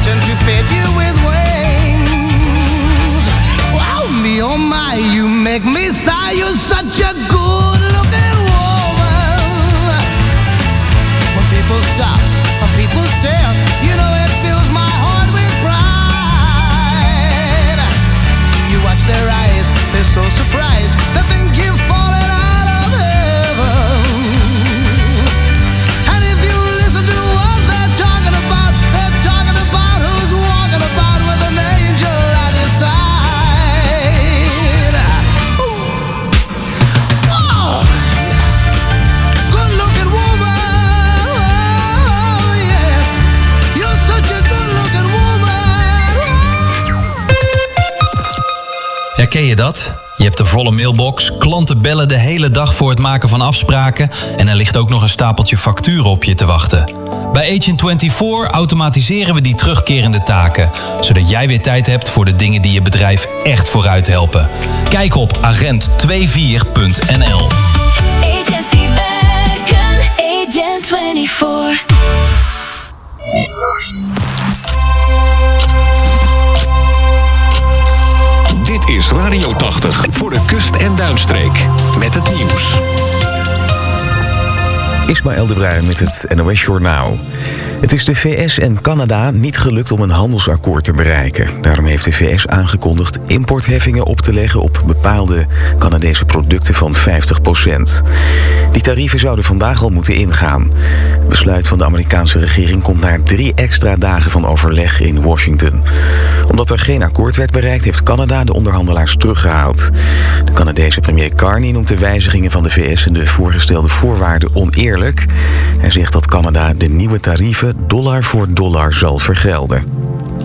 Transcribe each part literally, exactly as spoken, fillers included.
and to fit you with wings. Oh me, oh my, you make me sigh. You're such a good-looking woman. When people stop, when people stare, you know it fills my heart with pride. You watch their eyes, they're so surprised. They think you've fallen out of heaven. And if you listen to what they're talking about, they're talking about who's walking about with an angel at his side. Ooh. Oh. Good-looking woman. Oh, yeah. You're such a good-looking woman. Ja, ken je dat? Je hebt de volle mailbox, klanten bellen de hele dag voor het maken van afspraken en er ligt ook nog een stapeltje facturen op je te wachten. Bij Agent vierentwintig automatiseren we die terugkerende taken, zodat jij weer tijd hebt voor de dingen die je bedrijf echt vooruit helpen. Kijk op agent vierentwintig punt n l. Agents die werken, Agent vierentwintig. Dit is Radio tachtig voor de kust- en duinstreek. Met het nieuws. Ismaël de Bruin met het N O S-journaal. Het is de V S en Canada niet gelukt om een handelsakkoord te bereiken. Daarom heeft de V S aangekondigd importheffingen op te leggen op bepaalde Canadese producten van vijftig procent. Die tarieven zouden vandaag al moeten ingaan. Het besluit van de Amerikaanse regering komt na drie extra dagen van overleg in Washington. Omdat er geen akkoord werd bereikt, heeft Canada de onderhandelaars teruggehaald. De Canadese premier Carney noemt de wijzigingen van de V S en de voorgestelde voorwaarden oneerlijk. Hij zegt dat Canada de nieuwe tarieven dollar voor dollar zal vergelden.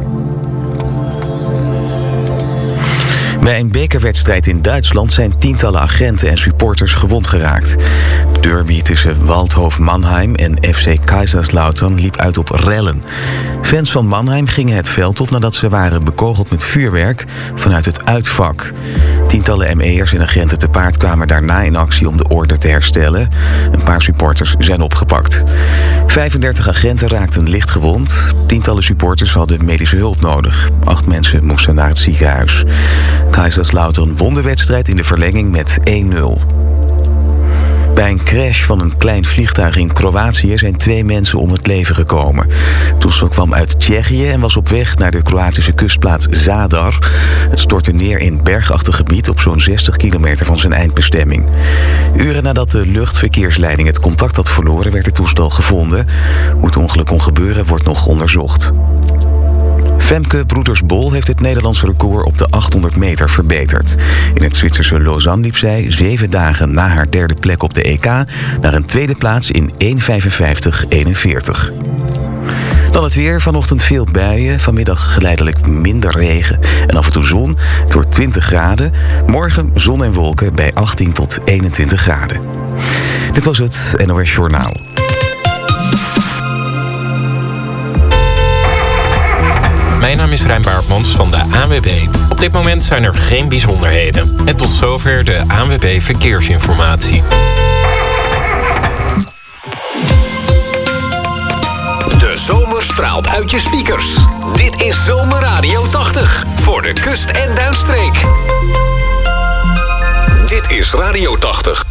Bij een bekerwedstrijd in Duitsland zijn tientallen agenten en supporters gewond geraakt. De derby tussen Waldhof Mannheim en F C Kaiserslautern liep uit op rellen. Fans van Mannheim gingen het veld op nadat ze waren bekogeld met vuurwerk vanuit het uitvak. Tientallen M E'ers en agenten te paard kwamen daarna in actie om de orde te herstellen. Een paar supporters zijn opgepakt. vijfendertig agenten raakten licht gewond. Tientallen supporters hadden medische hulp nodig. Acht mensen moesten naar het ziekenhuis. Kaiserslautern won de wedstrijd in de verlenging met één nul. Bij een crash van een klein vliegtuig in Kroatië zijn twee mensen om het leven gekomen. Het toestel kwam uit Tsjechië en was op weg naar de Kroatische kustplaats Zadar. Het stortte neer in bergachtig gebied op zo'n zestig kilometer van zijn eindbestemming. Uren nadat de luchtverkeersleiding het contact had verloren, werd het toestel gevonden. Hoe het ongeluk kon gebeuren wordt nog onderzocht. Femke Broeders-Bol heeft het Nederlandse record op de achthonderd meter verbeterd. In het Zwitserse Lausanne liep zij zeven dagen na haar derde plek op de E K naar een tweede plaats in één vijfenvijftig eenenveertig. Dan het weer. Vanochtend veel buien. Vanmiddag geleidelijk minder regen en af en toe zon. Het wordt twintig graden. Morgen zon en wolken bij achttien tot eenentwintig graden. Dit was het N O S Journaal. Mijn naam is Rijn Baartmans van de A N W B. Op dit moment zijn er geen bijzonderheden. En tot zover de A N W B Verkeersinformatie. De zomer straalt uit je speakers. Dit is Zomerradio tachtig voor de kust- en duinstreek. Dit is Radio tachtig.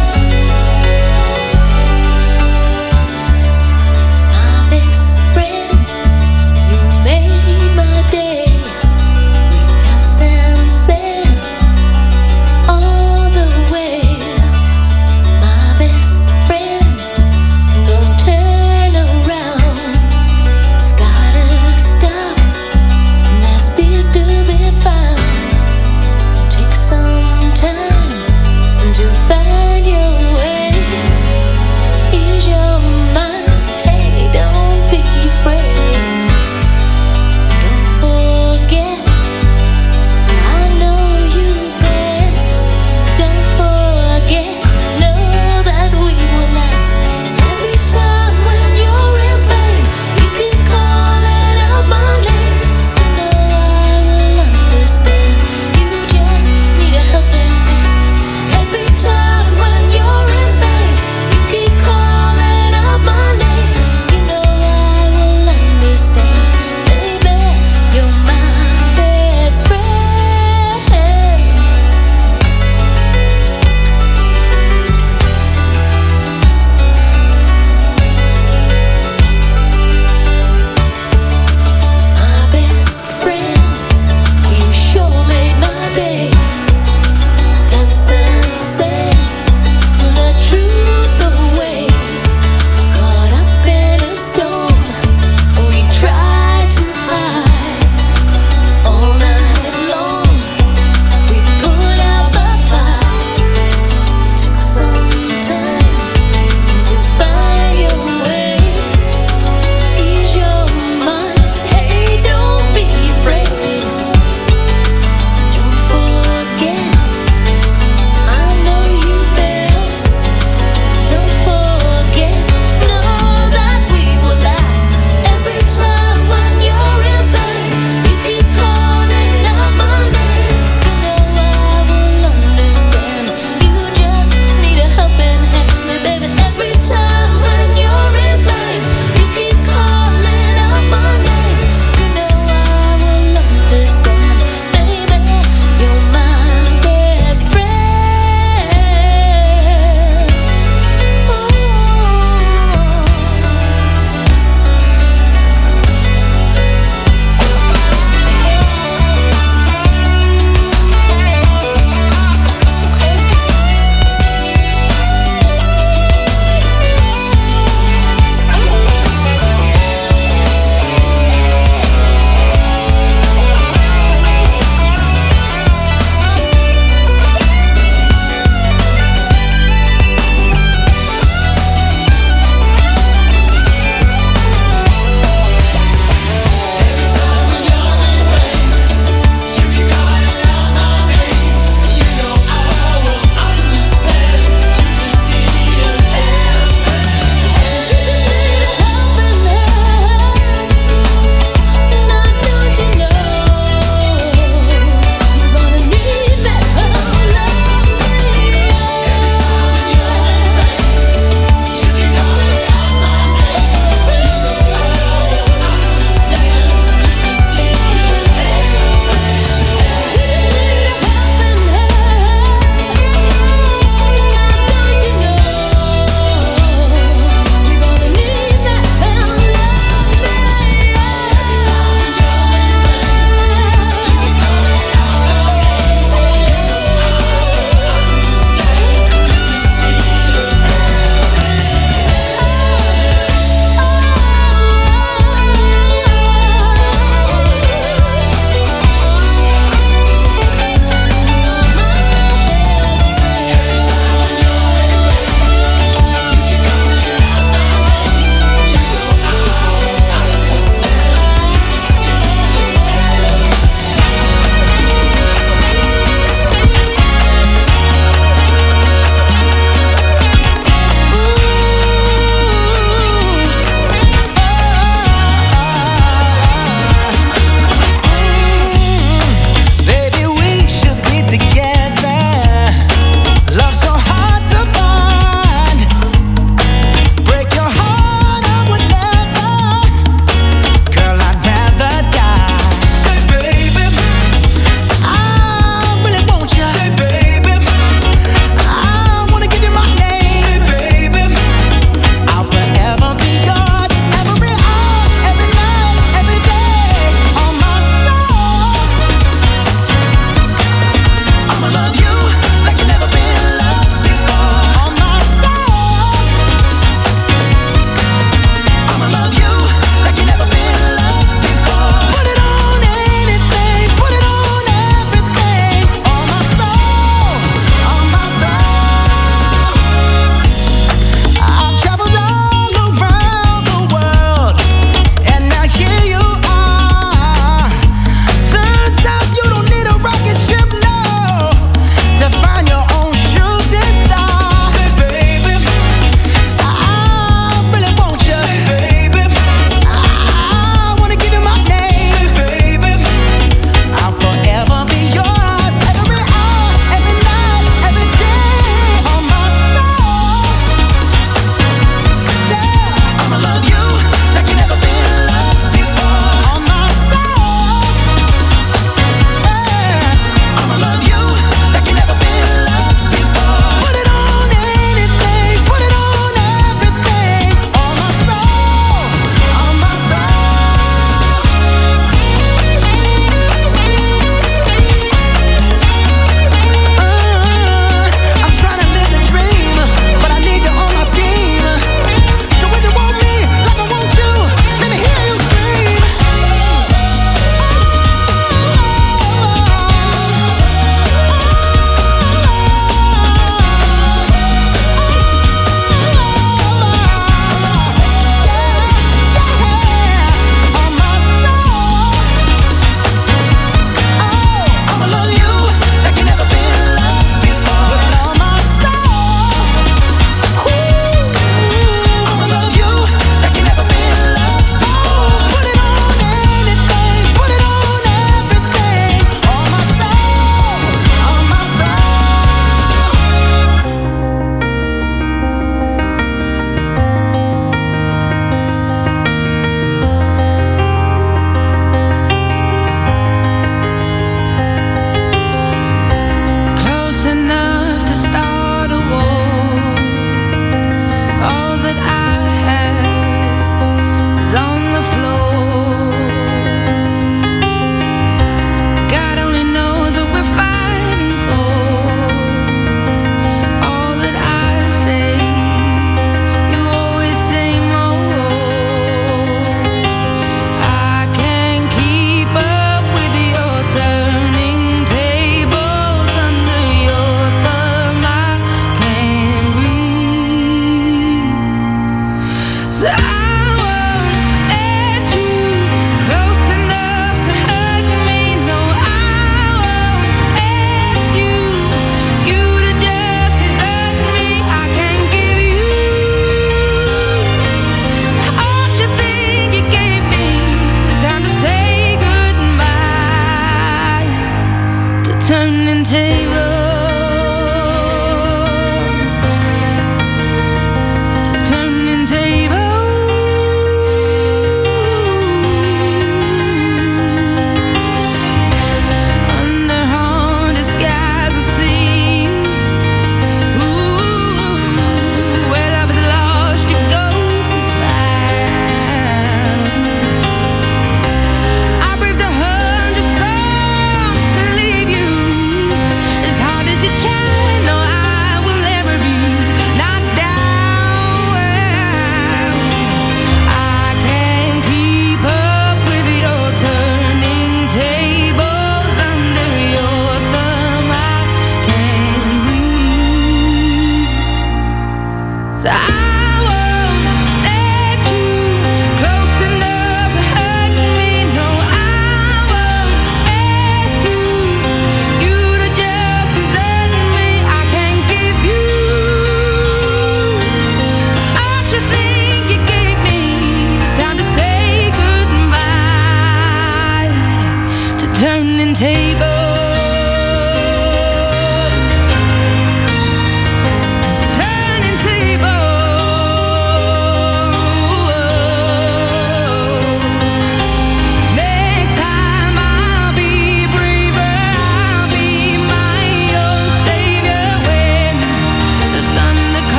My best friend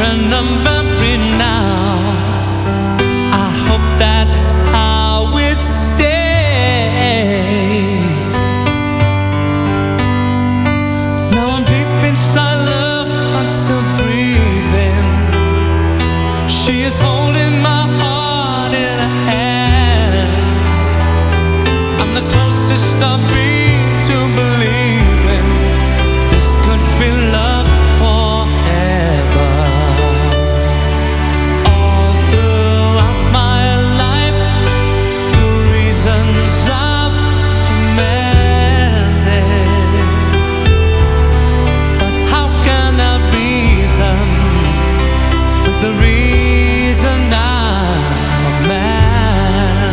and I'm married now. I hope that's how it stays. Now I'm deep inside love, I'm still breathing. She is holding my heart in her hand. I'm the closest I've been to believing this could be love forever. All throughout my life, the reasons I've demanded. But how can I reason with the reason I'm a man?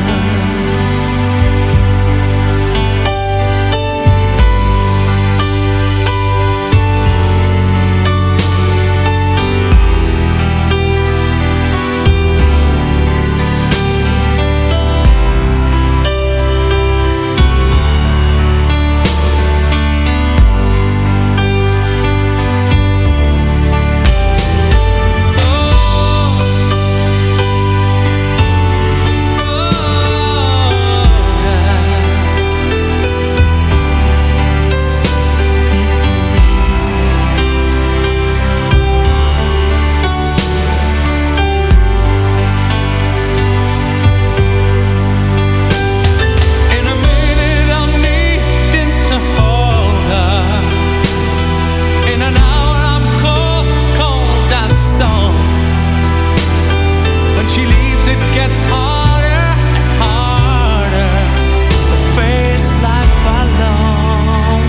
In a minute I'm needing to hold her. In an hour I'm cold, cold as stone. When she leaves it gets harder and harder to face life alone.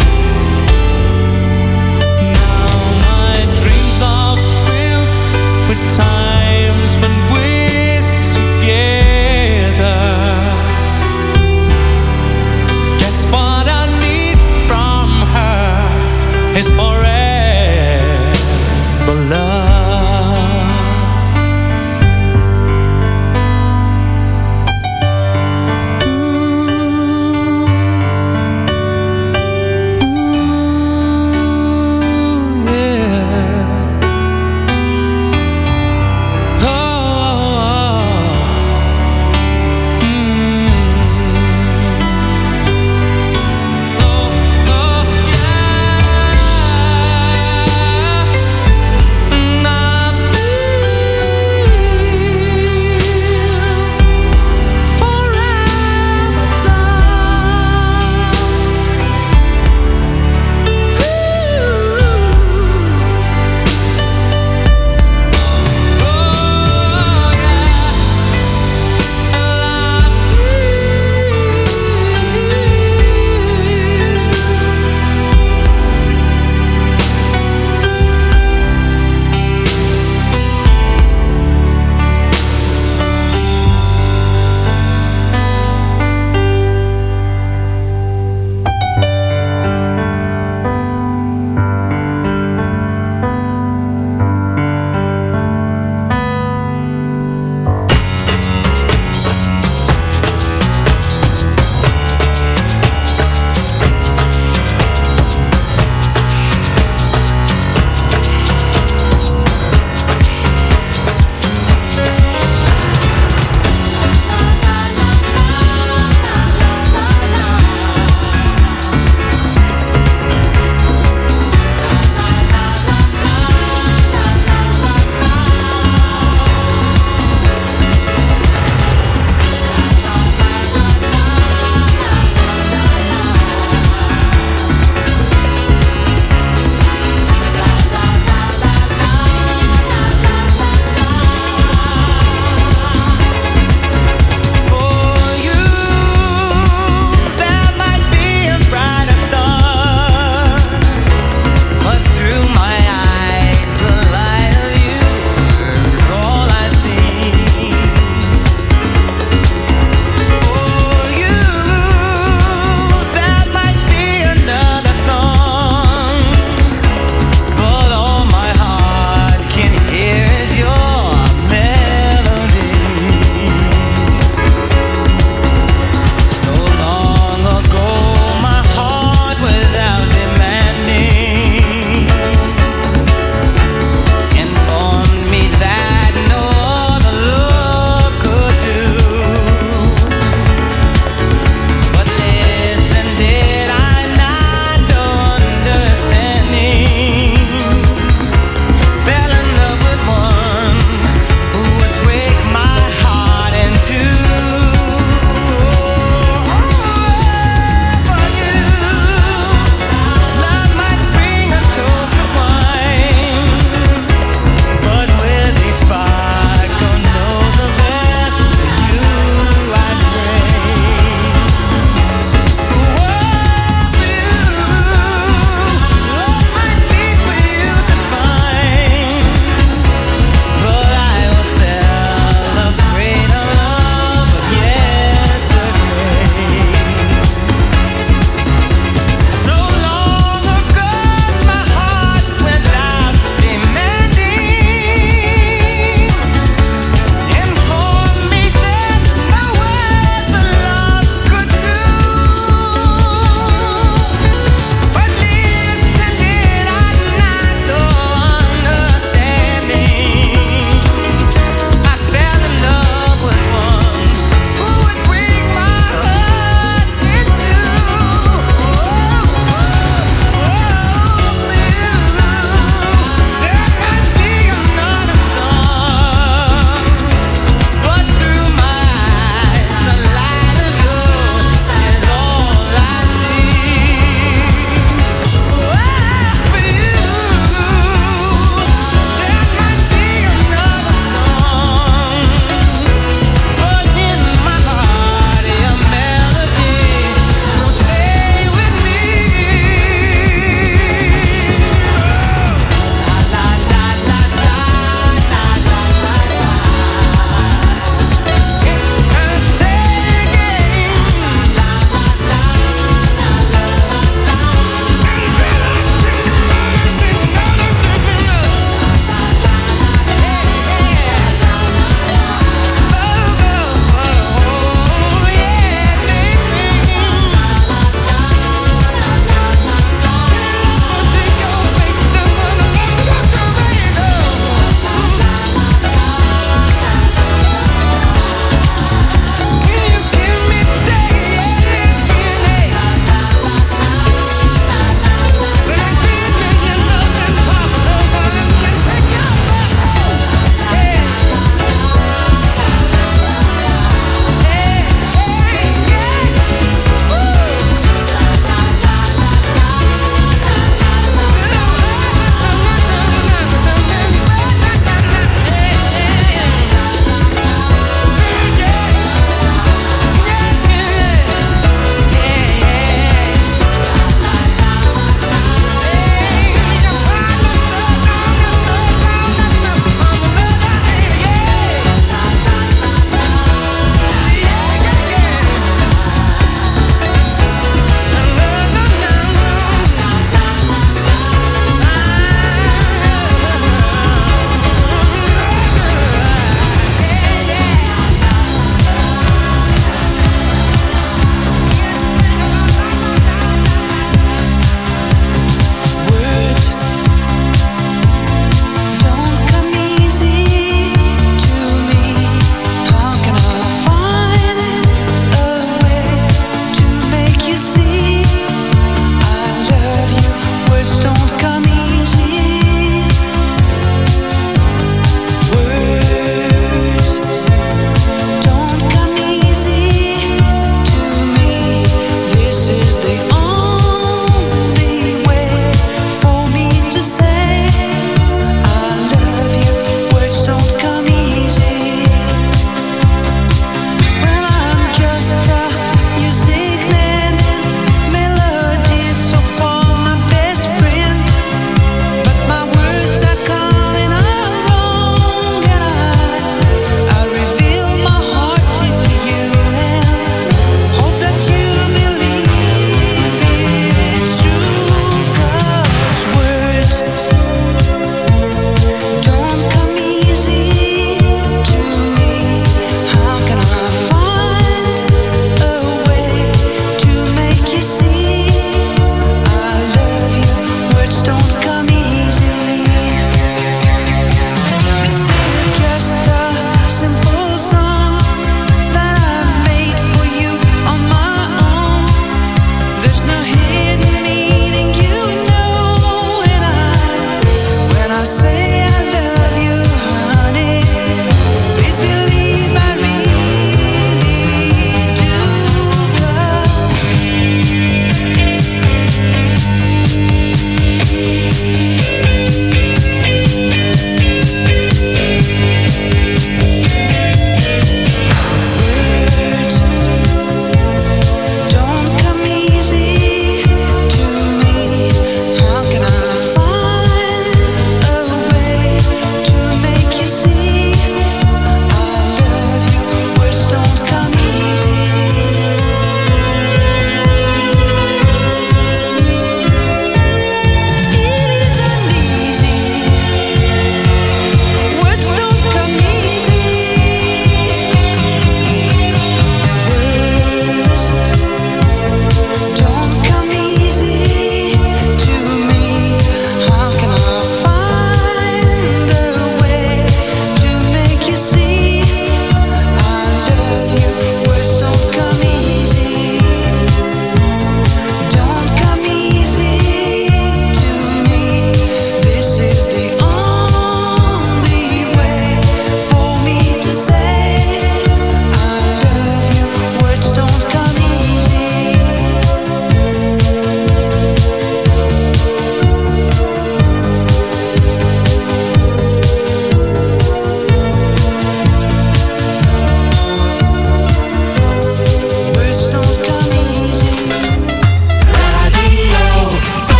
Now my dreams are filled with times when we're together. Guess what I need from her is forever love. Ooh, yeah. Oh, mm. Oh, oh, yeah.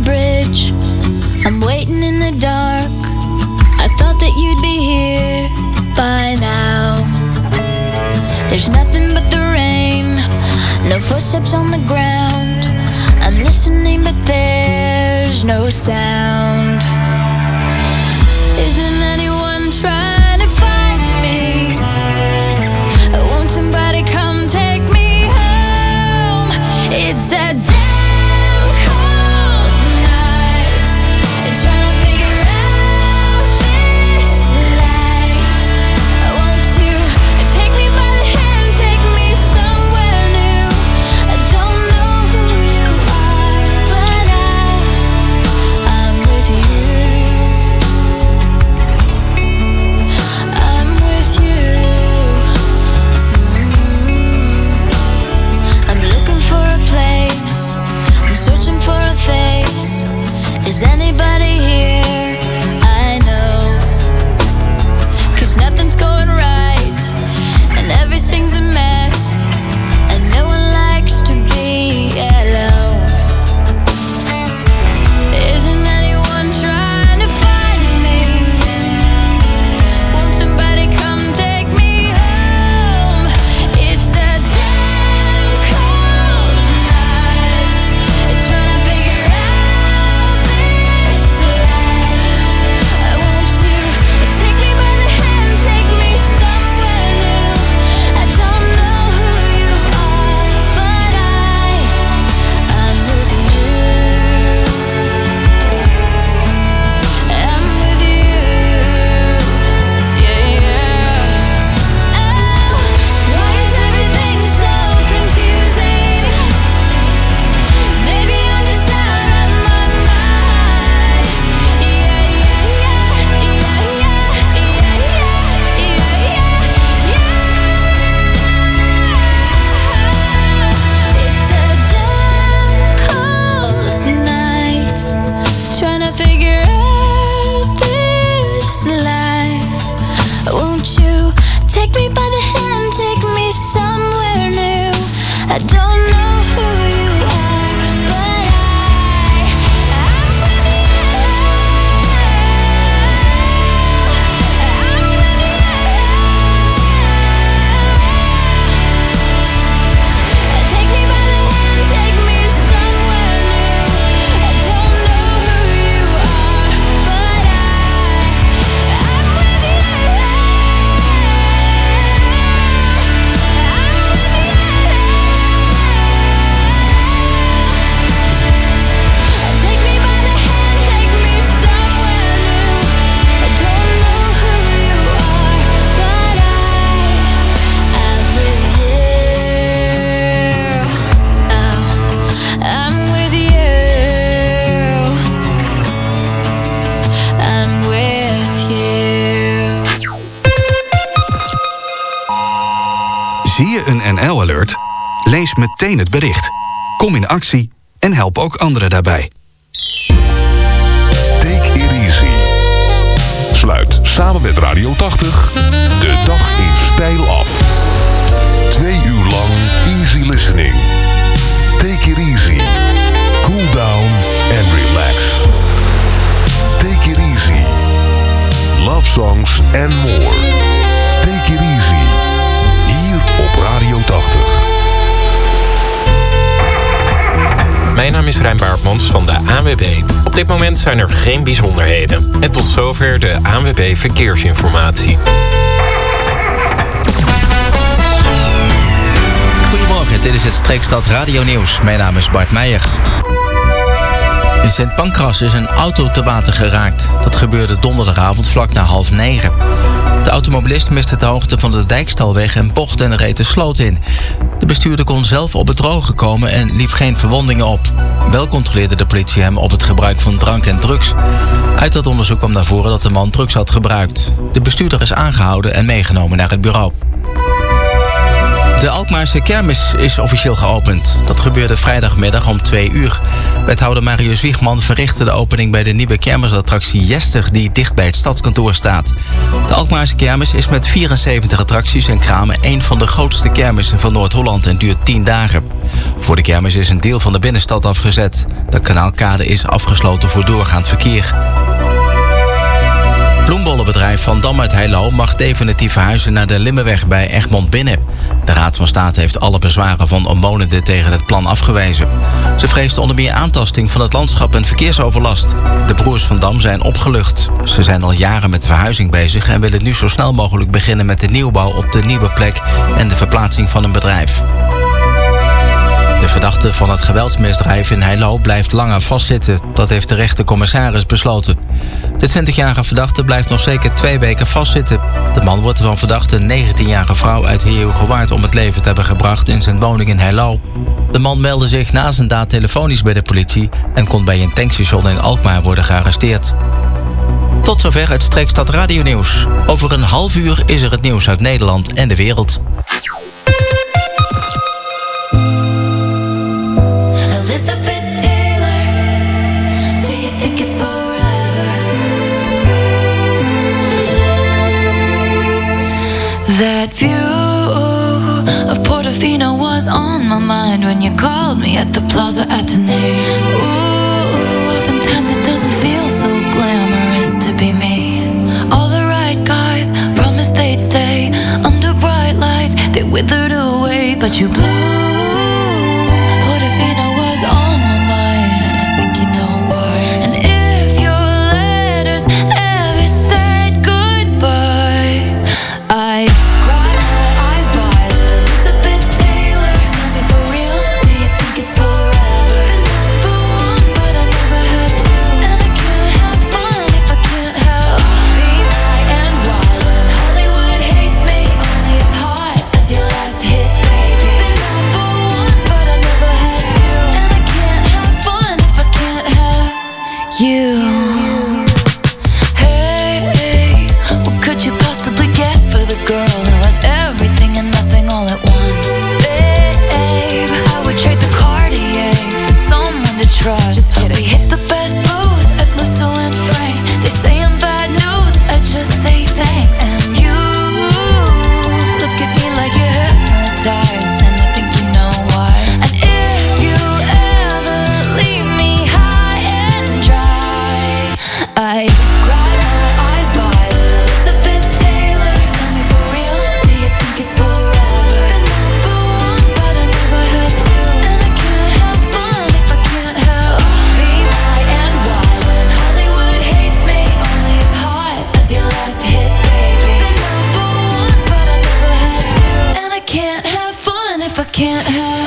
bridge. I'm waiting in the dark. I thought that you'd be here by now. There's nothing but the rain, no footsteps on the ground. I'm listening but there's no sound. Isn't anyone trying to find me? Won't somebody come take me home? It's that damn cold night, trying to figure out this life. Won't you take me by the hand, take me somewhere new? I don't know who you are, but I, I'm with you. I'm with you. Mm. I'm looking for a place, I'm searching for a face. Is anybody here? I know. 'Cause nothing's going right and everything's a mess, and no one likes to be alone. Isn't anyone trying to find me? Won't somebody come take me home? It's a damn cold night, trying to figure out this life. Won't you take me by the hand, take me somewhere new? I don't know who you are, but I, I'm with you. I'm with you. Yeah, yeah. Oh, why is everything so confusing? Maybe I'm just out of my mind. Yeah, yeah, yeah, yeah, yeah, yeah, yeah, yeah, yeah. It's a damn cold night, trying to figure out this life. Won't you take me by the hand, take me somewhere new? I don't know who you are, but I, I'm with you. I'm with you. Take me by the hand, take me somewhere new. I don't know who you are, but I, I'm with you. I'm with you. Take me by the hand, take me somewhere new. I don't know who you are, but I, I'm with you. Oh, I'm with you. I'm with you. Zie je een N L-alert? Lees meteen het bericht. Kom in actie en help ook anderen daarbij. Take it easy. Sluit samen met Radio tachtig de dag in stijl af. Twee uur lang easy listening. Take it easy. Cool down and relax. Take it easy. Love songs and more. Take it easy. Hier op Radio tachtig. Mijn naam is Rijn Baartmans van de A N W B. Op dit moment zijn er geen bijzonderheden. En tot zover de A N W B Verkeersinformatie. Goedemorgen, dit is het Streekstad Radio Nieuws. Mijn naam is Bart Meijer. In Sint Pancras is een auto te water geraakt. Dat gebeurde donderdagavond vlak na half negen. De automobilist miste de hoogte van de Dijkstalweg en bocht en reed de sloot in. De bestuurder kon zelf op het droge komen en liep geen verwondingen op. Wel controleerde de politie hem op het gebruik van drank en drugs. Uit dat onderzoek kwam naar voren dat de man drugs had gebruikt. De bestuurder is aangehouden en meegenomen naar het bureau. De Alkmaarse kermis is officieel geopend. Dat gebeurde vrijdagmiddag om twee uur. Wethouder Marius Wiegman verrichtte de opening bij de nieuwe kermisattractie Jester, die dicht bij het stadskantoor staat. De Alkmaarse kermis is met vierenzeventig attracties en kramen een van de grootste kermissen van Noord-Holland en duurt tien dagen. Voor de kermis is een deel van de binnenstad afgezet. De kanaalkade is afgesloten voor doorgaand verkeer. Bloembollenbedrijf Van Dam uit Heilo mag definitief verhuizen naar de Limmenweg bij Egmond Binnen. De Raad van State heeft alle bezwaren van omwonenden tegen het plan afgewezen. Ze vreesden onder meer aantasting van het landschap en verkeersoverlast. De broers Van Dam zijn opgelucht. Ze zijn al jaren met de verhuizing bezig en willen nu zo snel mogelijk beginnen met de nieuwbouw op de nieuwe plek en de verplaatsing van een bedrijf. De verdachte van het geweldsmisdrijf in Heilo blijft langer vastzitten. Dat heeft de rechtercommissaris besloten. De twintigjarige verdachte blijft nog zeker twee weken vastzitten. De man wordt van verdachte een negentienjarige vrouw uit Heerhugowaard om het leven te hebben gebracht in zijn woning in Heilo. De man meldde zich na zijn daad telefonisch bij de politie en kon bij een tankstation in Alkmaar worden gearresteerd. Tot zover het Streekstad Radio Nieuws. Over een half uur is er het nieuws uit Nederland en de wereld. That view of Portofino was on my mind when you called me at the Plaza Ateneo. Ooh, oftentimes it doesn't feel so glamorous to be me. All the right guys promised they'd stay under bright lights. They withered away, but you blew. Portofino was on my mind. I think you know why. And if your letters ever said goodbye, I you. Hey, hey, what could you possibly get for the girl who has everything and nothing all at once? Babe, I would trade the Cartier for someone to trust. Just kidding. We hit the best booth at Musso and Frank's. They say I'm bad news, I just say thanks. And you look at me like you're hypnotized, and I think you know why. And if you ever leave me high and dry, I cry my eyes violet. Elizabeth Taylor, tell me for real, do you think it's forever? Been number one, but I never had to. And I can't have fun if I can't help being high and wild when Hollywood hates me. Only as hot as your last hit, baby. Been number one, but I never had to. And I can't have fun if I can't have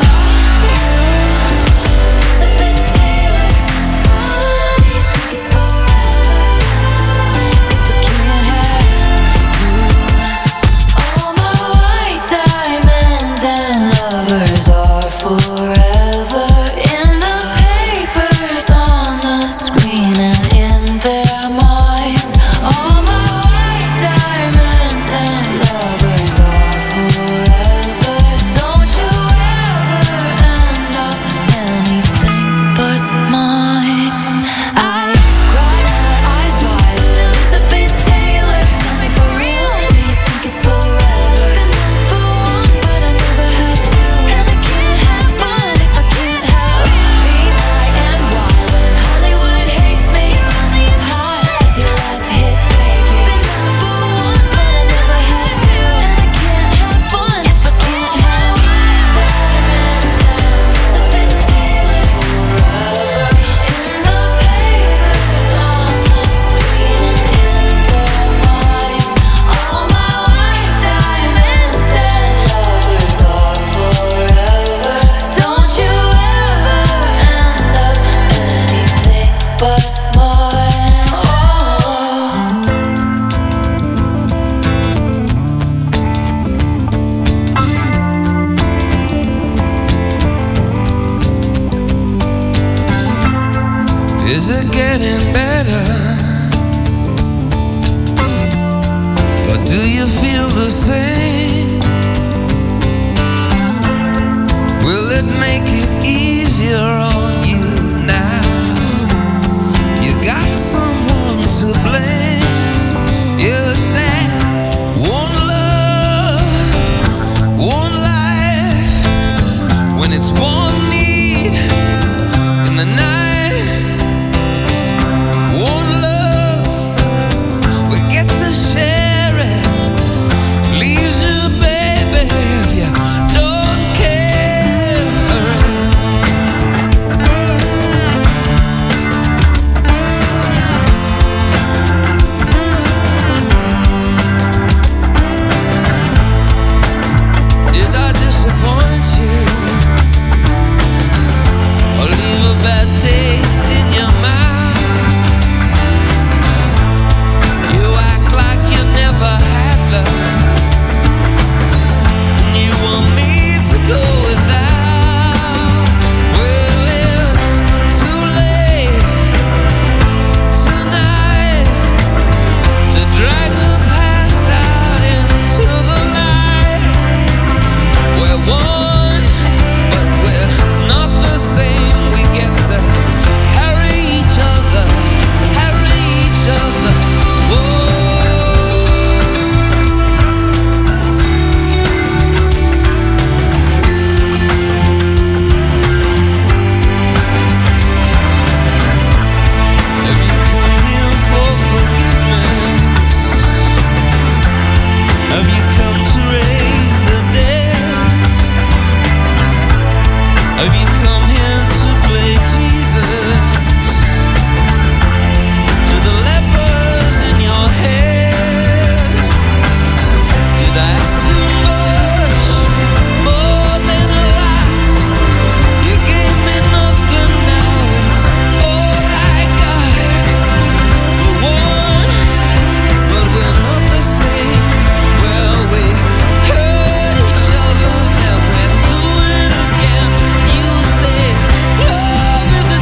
Is it getting better? Or do you feel the same? Will it make it easier on you now? You got someone to blame. You said one love, one life. When it's one need in the night, one love, we get to share it. Leaves you, baby, if you don't care for it. Did I disappoint you or leave a bad taste in your mouth? You act like you never had love, and you want me to go without. Well, it's too late tonight to drag the past out into the light. We're one, but we're not the same. We get to carry each other, carry each other. Whoa. Have you come here for forgiveness? Have you come to raise the dead? Have you come here to play Jesus to the lepers in your head? Did I ask too much, more than a lot? You gave me nothing, now it's all I got. We're one, but we're not the same. Well, we hurt each other, then we do it again. You say love is a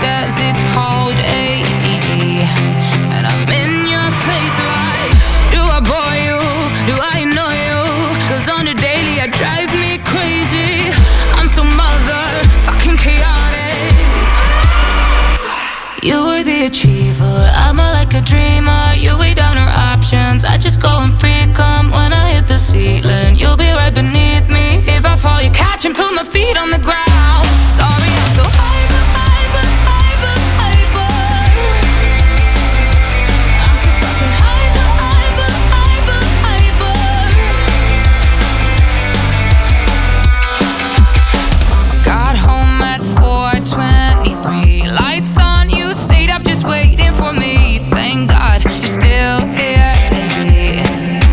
says it's called A D D. And I'm in your face like, do I bore you? Do I annoy you? Cause on the daily it drives me crazy. I'm so motherfucking chaotic. You were the achiever, I'm more like a dreamer. You weigh down our options, I just go and free come. When I hit the ceiling, you'll be right beneath me. If I fall, you catch and put my feet on the ground. Sorry, I'm so hyper, hyper, hyper, hyper. I'm so fucking hyper, hyper, hyper, hyper. Got home at four twenty-three. Lights on, you stayed up just waiting for me. Thank God you're still here, baby.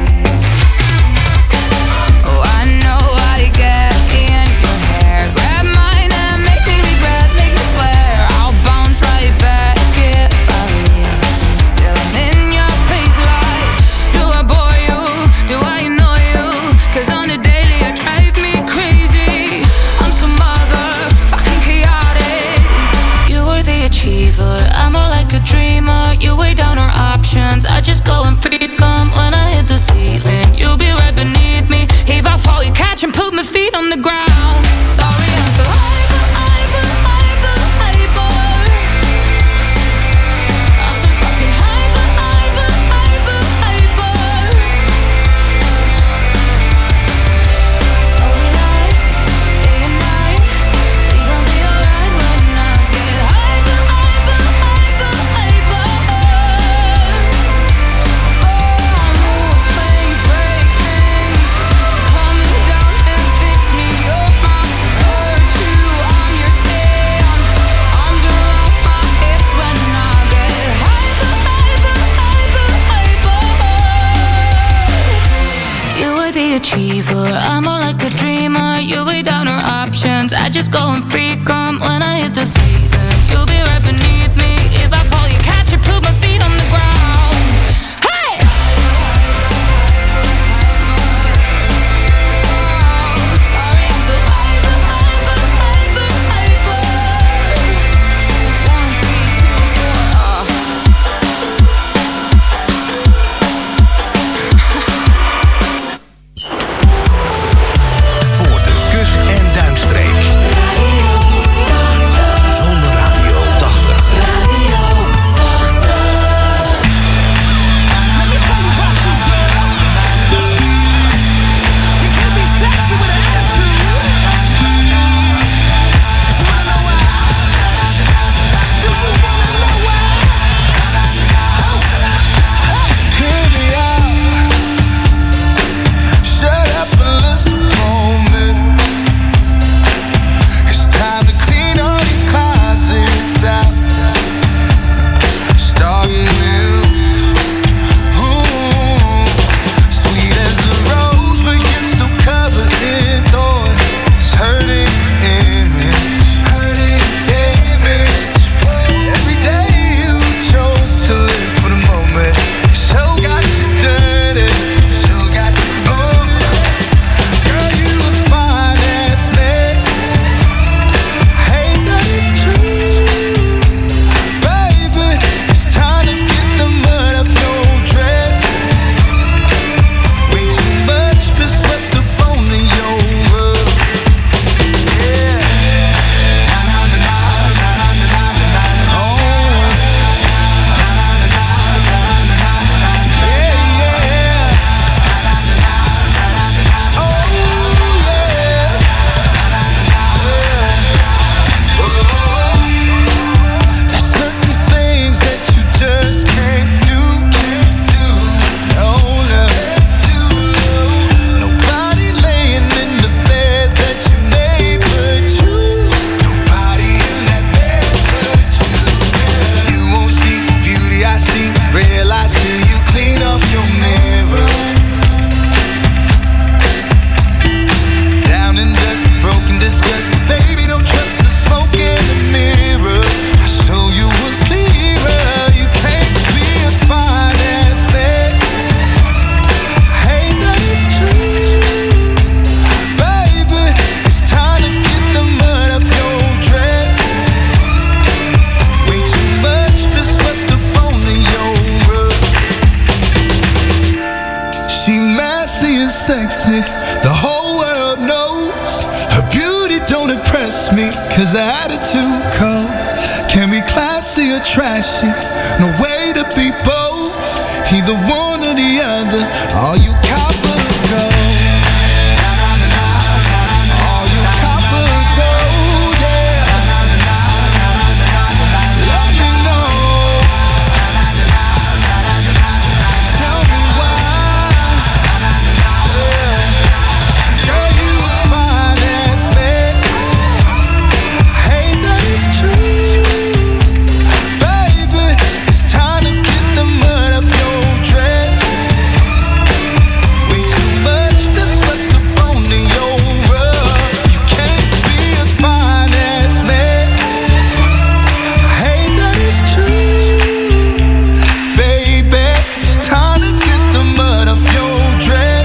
Oh, I know how to get in your hair. Grab mine and make me regret, make me swear I'll bounce right back if I leave. Still I'm in your face like, do I bore you? Do I annoy you? Cause on the daily you drive me crazy. I'm so motherfucking chaotic. You were the achiever, I'm more like a dreamer. You weigh down our options, I just go and free come. When I hit the ceiling, you'll be right beneath me. If I fall, you catch and put my feet on the ground. Sorry, I'm so hyper, hyper, hyper, hyper. I'm so fucking hyper, hyper, hyper, hyper. So we like, day and night, we gon' be alright when I get hyper, hyper, hyper, hyper. Oh, mood swings, break things, calm me down and fix me up. My virtue, I'm your sand, arms around my hips when I get hyper, hyper, hyper, hyper. You were the achiever, I'm more like a dreamer. You weigh down our options, I just go and free come. When I hit the ceiling, you'll be right beneath me. If I fall, you catch and put my feet on the ground. Hey! Oh, sorry, I'm so hyper, hyper, hyper, hyper. One, three, two, four, oh. Voor de kust- en duinstreek. to trash it. No way to be both. Either one or the other. All you copper gold. All you copper gold, yeah. Let me know. Tell me why. Yeah. Girl, you a fine ass man. I hate that it's true. Baby, it's time to get the mud off your dress. Way too much been swept up on your rug. You can't be a fine ass man. I hate that it's true. Baby, it's time to get the mud off your dress.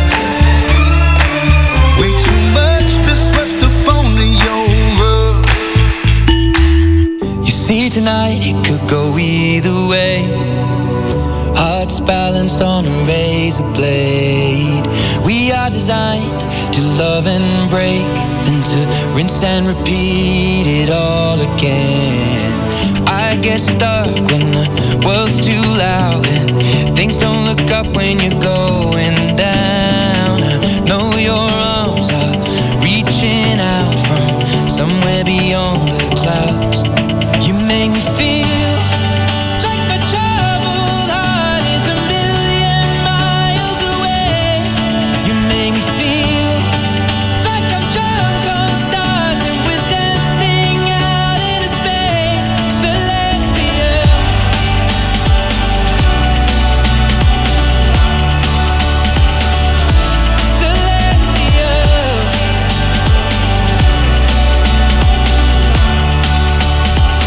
Way too much been swept up on your rug. You see tonight it could go either way. Hearts balanced on a razor blade. We are designed to love and break, then to rinse and repeat it all again. I get stuck when the world's too loud and things don't look up when you're going down. I know your arms are reaching out from somewhere beyond the clouds. You make me feel like my troubled heart is a million miles away. You make me feel like I'm drunk on stars and we're dancing out into space. Celestials. Celestials.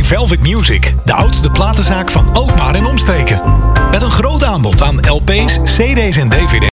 Velvet Music, de oudste platenzaak van Alkmaar en omstreken. Met een groot aanbod aan L P's, C D's en D V D's.